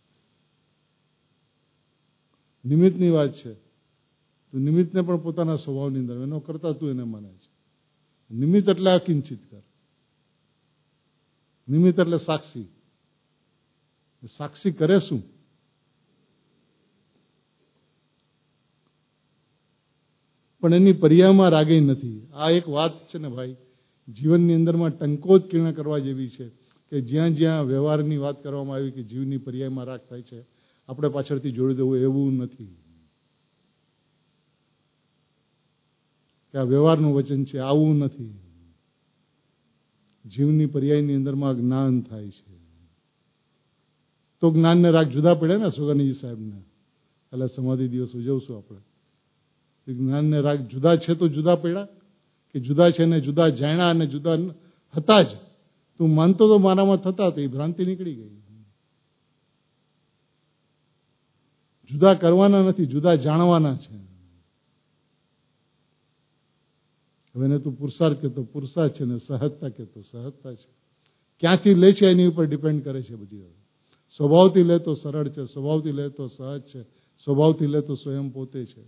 નિમિત્તની વાત છે, તું નિમિત્તને પણ પોતાના સ્વભાવની અંદર એનો કરતા તું એને માને છે. નિમિત્ત એટલે અકિંચિત કર. નિમિત્ત એટલે સાક્ષી. સાક્ષી કરે શું? પણ એની પર્યાયમાં રાગે નથી. આ એક વાત છે ને ભાઈ, જીવનની અંદરમાં ટંકો જ કિર્ણ કરવા જેવી છે કે જ્યાં જ્યાં વ્યવહારની વાત કરવામાં આવી કે જીવની પર્યાયમાં રાગ થાય છે, આપણે પાછળથી જોડી દેવું એવું નથી કે આ વ્યવહારનું વચન છે, આવું નથી. જીવની પર્યાયની અંદરમાં જ્ઞાન થાય છે. તો જ્ઞાનને રાગ જુદા પડે ને સુગનજી સાહેબને, એટલે સમાધિ દિવસ ઉજવશું આપણે. જ્ઞાનને રાગ જુદા છે તો જુદા પડ્યા કે જુદા છે ને જુદા જાણ્યા અને જુદા હતા જ. તું માનતો તો મારામાં થતા તો એ ભ્રાંતિ નીકળી ગઈ. જુદા કરવાના નથી, જુદા જાણવાના છે. હવે એને તું પુરુષાર્થ કહેતો પુરુષાર્થ છે ને સહજતા કહેતો સહજતા છે. ક્યાંથી લે છે એની ઉપર ડિપેન્ડ કરે છે બધી. સ્વભાવથી લે તો સરળ છે, સ્વભાવથી લે તો સહજ છે, સ્વભાવથી લે તો સ્વયં પોતે છે.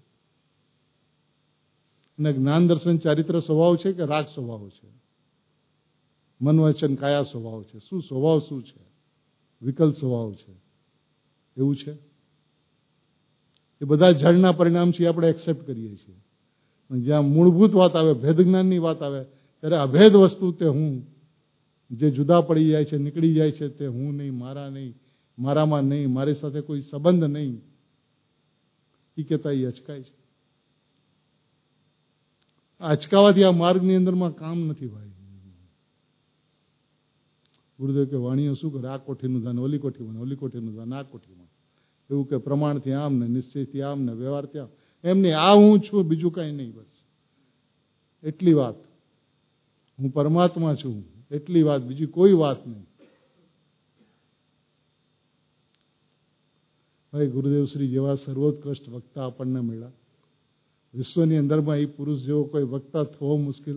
અને જ્ઞાન દર્શન ચારિત્ર સ્વભાવ છે કે રાગ સ્વભાવ છે? મન વચન કાયા સ્વભાવ છે? શું સ્વભાવ શું છે? વિકલ્પ સ્વભાવ છે એવું છે? એ બધા જળના પરિણામ છે આપણે એક્સેપ્ટ કરીએ છીએ. જ્યાં મૂળભૂત વાત આવે, ભેદ જ્ઞાનની વાત આવે, ત્યારે અભેદ વસ્તુ તે હું, જે જુદા પડી જાય છે, નીકળી જાય છે, તે હું નહીં, મારા નહીં, મારામાં નહીં, મારી સાથે કોઈ સંબંધ નહીં, એ કહેતા એ અચકાય છે. અચકાવાથી આ માર્ગની અંદરમાં કામ નથી ભાઈ. ગુરુદેવ કે વાણીઓ શું કરે? આ કોઠીનું ધાન ઓલી કોઠીમાં, ઓલી કોઠીનું ધાન આ કોઠીમાં. એવું કે પ્રમાણથી આમ ને નિશ્ચયથી આમ ને વ્યવહારથી આમ. એમ નહીં, આ હું છું, બીજું કાંઈ નહીં. બસ એટલી વાત. હું પરમાત્મા છું એટલી વાત, બીજી કોઈ વાત નહીં. ભાઈ ગુરુદેવ શ્રી જેવા સર્વોત્કૃષ્ટ વક્તા આપણને મળ્યા. વિશ્વની અંદરમાં એ પુરુષ જેવો કોઈ વક્તા થવો મુશ્કેલ.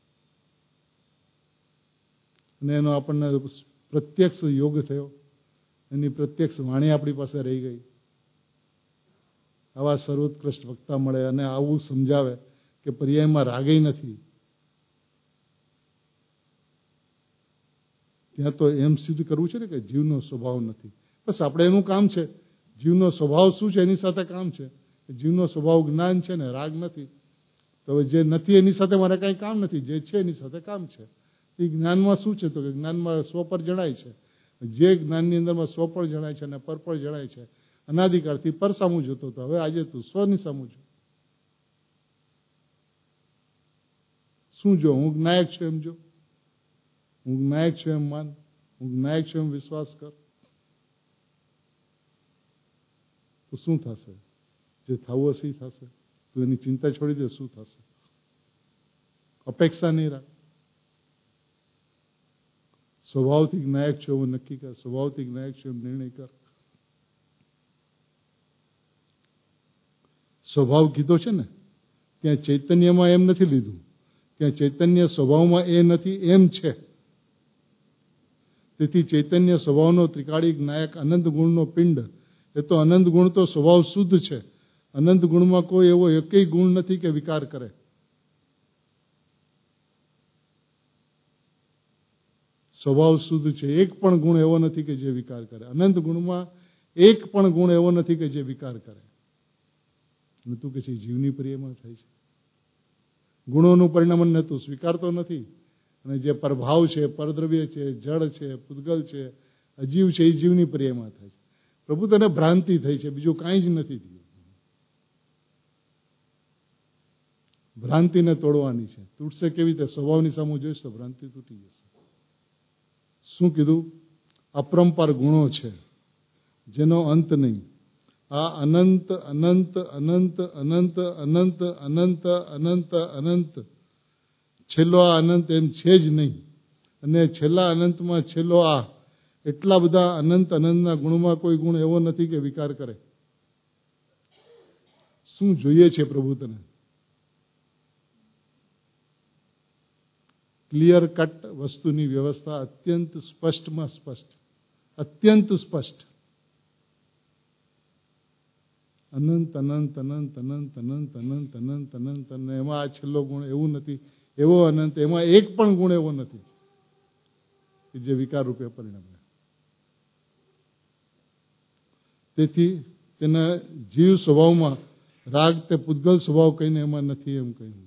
અને એનો આપણને પ્રત્યક્ષ યોગ થયો, એની પ્રત્યક્ષ વાણી આપણી પાસે રહી ગઈ. આવા સર્વોત્કૃષ્ટ વક્તા મળે અને આવું સમજાવે કે પર્યાયમાં રાગે નથી. ત્યાં તો એમ સિદ્ધ કરવું છે ને કે જીવનો સ્વભાવ નથી. બસ આપણે એનું કામ છે. જીવનો સ્વભાવ શું છે એની સાથે કામ છે. જીવનો સ્વભાવ જ્ઞાન છે ને રાગ નથી. તો જે નથી એની સાથે મારે કાંઈ કામ નથી, જે છે એની સાથે કામ છે. એ જ્ઞાનમાં શું છે? તો કે જ્ઞાનમાં સ્વ પર જણાય છે. જે જ્ઞાનની અંદરમાં સ્વ પર જણાય છે અને પર પર જણાય છે. અનાદિકાળથી પર સામું જોતો હતો, હવે આજે તું સ્વની સામું જો. શું જો? હું જ્ઞાયક છું એમ જો, હું જ્ઞાયક છું એમ માન, હું જ્ઞાયક છું એમ વિશ્વાસ કર. તો શું થશે? જે થવું હશે એ થશે. તું એની ચિંતા છોડી દે, શું થશે? અપેક્ષા નહીં રાખ. સ્વભાવથી જ્ઞાયક છું એવું નક્કી કર, સ્વભાવથી જ્ઞાયક છું એમ નિર્ણય કર. સ્વભાવ કીધો છે ને, ત્યાં ચૈતન્યમાં એમ નથી લીધું, ત્યાં ચૈતન્ય સ્વભાવમાં એ નથી, એમ છે. તેથી ચૈતન્ય સ્વભાવનો ત્રિકાળી જ્ઞાયક અનંત ગુણનો પિંડ. એ તો અનંત ગુણ તો સ્વભાવ શુદ્ધ છે. અનંત ગુણમાં કોઈ એવો એકેય ગુણ નથી કે વિકાર કરે. સ્વભાવ શુદ્ધ છે. એક પણ ગુણ એવો નથી કે જે વિકાર કરે. અનંત ગુણમાં એક પણ ગુણ એવો નથી કે જે વિકાર કરે. તું કે છે જીવની પ્રિયમાં થાય છે. ગુણોનું પરિણામ તું સ્વીકારતો નથી. અને જે પ્રભાવ છે, પરદ્રવ્ય છે, જળ છે, પૂતગલ છે, અજીવ છે, એ જીવની પ્રિયમાં થાય છે. પ્રભુ તને ભ્રાંતિ થઈ છે, બીજું કાંઈ જ નથી થયું. ભ્રાંતિને તોડવાની છે. તૂટશે કેવી રીતે? સ્વભાવની સામે જોઈશ તો ભ્રાંતિ તૂટી જશે. શું કીધું? અપરંપાર ગુણો છે જેનો અંત નહીં. આ અનંત અનંત અનંત અનંત અનંત અનંત અનંત અનંત, છેલ્લો આ અનંત એમ છે જ નહીં. અને છેલ્લા અનંતમાં છેલ્લો આ, એટલા બધા અનંત અનંતના ગુણમાં કોઈ ગુણ એવો નથી કે વિકાર કરે. શું જોઈએ છે પ્રભુ તને? ક્લિયર કટ વસ્તુની વ્યવસ્થા, અત્યંત સ્પષ્ટમાં સ્પષ્ટ, અત્યંત સ્પષ્ટ. અનંત અનંત અનંત અનંત અનંત અનંત અનંત અનંત, અને એમાં આ છેલ્લો ગુણ એવું નથી, એવો અનંત, એમાં એક પણ ગુણ એવો નથી કે જે વિકાર રૂપે પરિણમે. તેથી તેના જીવ સ્વભાવમાં રાગ તે પૂતગલ સ્વભાવ કહીને એમાં નથી એમ કહ્યું.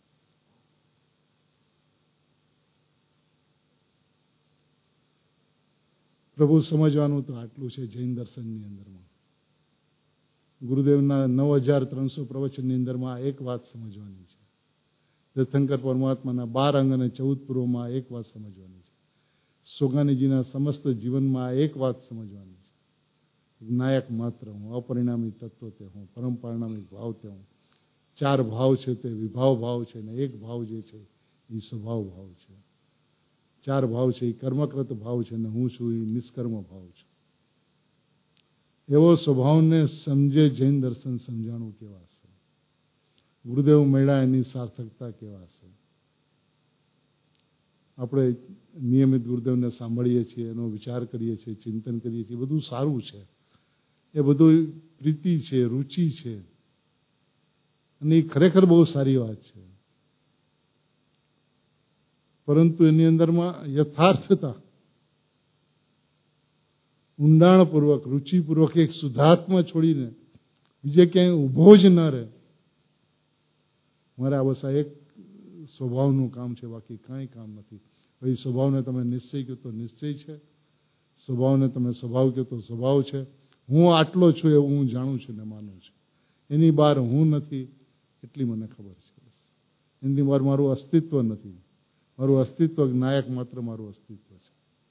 પ્રભુ સમજવાનું તો આટલું છે જૈન દર્શનની અંદરમાં. ગુરુદેવના 9300 પ્રવચનની અંદરમાં એક વાત સમજવાની છે. તીર્થંકર પરમાત્માના 12 અંગ અને 14 પૂર્વમાં એક વાત સમજવાની છે. સોગાનીજીના સમસ્ત જીવનમાં આ એક વાત સમજવાની છે. નાયક માત્ર હું, અપરિણામી તત્વ તે હું, પરમ પરિણામી ભાવ તે હું. 4 ભાવ છે તે વિભાવ ભાવ છે, ને એક ભાવ જે છે એ સ્વભાવ ભાવ છે. 4 ભાવ છે એ કર્મકૃત ભાવ છે, ને હું છું એ નિષ્કર્મ ભાવ છું. એવો સ્વભાવને સમજે જૈન દર્શન સમજાણું કેવા છે. ગુરુદેવ મળ્યા એની સાર્થકતા કેવા છે. આપણે નિયમિત ગુરુદેવને સાંભળીએ છીએ, એનો વિચાર કરીએ છીએ, ચિંતન કરીએ છીએ, બધું સારું છે. એ બધું પ્રીતિ છે, રુચિ છે, અને એ ખરેખર બહુ સારી વાત છે. પરંતુ એની અંદરમાં યથાર્થતા, ઊંડાણપૂર્વક, રુચિપૂર્વક એક શુદ્ધાત્મા છોડીને બીજે ક્યાંય ઊભો જ ન રહે. મારે આ બસ આ એક સ્વભાવનું કામ છે, બાકી કાંઈ કામ નથી. ભાઈ સ્વભાવને તમે નિશ્ચય કહો તો નિશ્ચય છે, સ્વભાવને તમે સ્વભાવ કહો તો સ્વભાવ છે. હું આટલો છું એવું હું જાણું છું ને માનું છું. એની બહાર હું નથી એટલી મને ખબર છે. એની બહાર મારું અસ્તિત્વ નથી. મારું અસ્તિત્વ નાયક માત્ર મારું અસ્તિત્વ છે.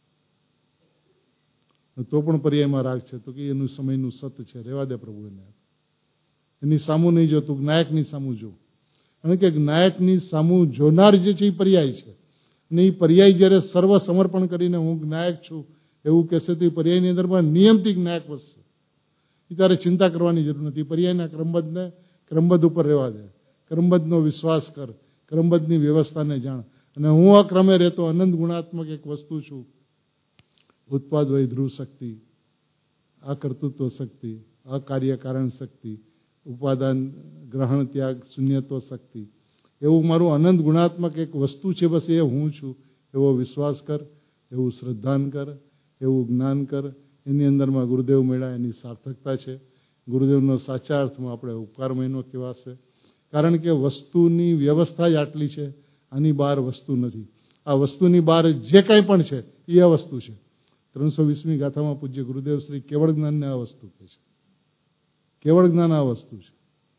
તો પણ પર્યાયમાં રાગ છે તો કે એનું સમયનું સત છે, રહેવા દે પ્રભુ એને. એની સામું નહીં જોતું, નાયકની સામું જો. કારણ કે નાયકની સામું જોનાર જે છે એ પર્યાય છે. અને એ પર્યાય જ્યારે સર્વ સમર્પણ કરીને હું નાયક છું એવું કહેશે તો એ પર્યાયની અંદરમાં નિયમથી નાયક વસશે. એ તારે ચિંતા કરવાની જરૂર નથી. પર્યાયના ક્રમબદ્ધને ક્રમબદ્ધ ઉપર રહેવા દે. ક્રમબદ્ધનો વિશ્વાસ કર, ક્રમબદ્ધની વ્યવસ્થાને જાણ. અને હું આ ક્રમે રહેતો અનંત ગુણાત્મક એક વસ્તુ છું. ઉત્પાદ વય ધ્રુવ શક્તિ, આ કર્તૃત્વ શક્તિ, અકાર્ય કારણ શક્તિ, ઉપાદાન ગ્રહણ ત્યાગ શૂન્યત્વ શક્તિ, એવું મારું અનંત ગુણાત્મક એક વસ્તુ છે. બસ એ હું છું એવો વિશ્વાસ કર, એવું શ્રદ્ધાન કર, એવું જ્ઞાન કર. એની અંદરમાં ગુરુદેવ મેળા એની સાર્થકતા છે. ગુરુદેવનો સાચા અર્થમાં આપણે ઉપકાર મહિનો કહેવાશે. કારણ કે વસ્તુની વ્યવસ્થા જ આટલી છે. આની બહાર વસ્તુ નથી. આ વસ્તુની બહાર જે કાંઈ પણ છે એ આ વસ્તુ છે. 320મી ગાથામાં પૂજ્ય ગુરુદેવ શ્રી કેવળ જ્ઞાનને આ વસ્તુ કહે છે. કેવળ જ્ઞાન આ વસ્તુ છે.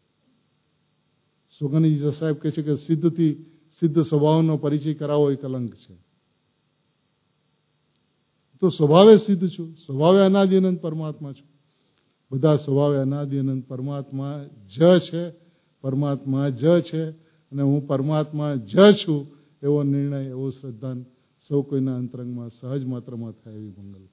સોગાનીજી સાહેબ કહે છે કે સિદ્ધથી સિદ્ધ સ્વભાવનો પરિચય કરાવો એ કલંક છે. તો સ્વભાવે સિદ્ધ છું, સ્વભાવે અનાદિ અનંત પરમાત્મા છું. બધા સ્વભાવે અનાદિ અનંત પરમાત્મા જ છે, પરમાત્મા જ છે, અને હું પરમાત્મા જ છું એવો નિર્ણય, એવો શ્રદ્ધાન સૌ કોઈના અંતરંગમાં સહજ માત્રમાં થાય એવી મંગલ.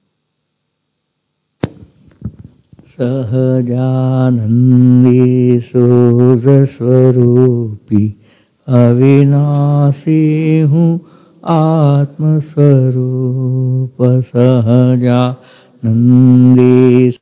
સહજાનંદી શુદ્ધ સ્વરૂપી અવિનાશી હું આત્મ સ્વરૂપ. સહજાનંદી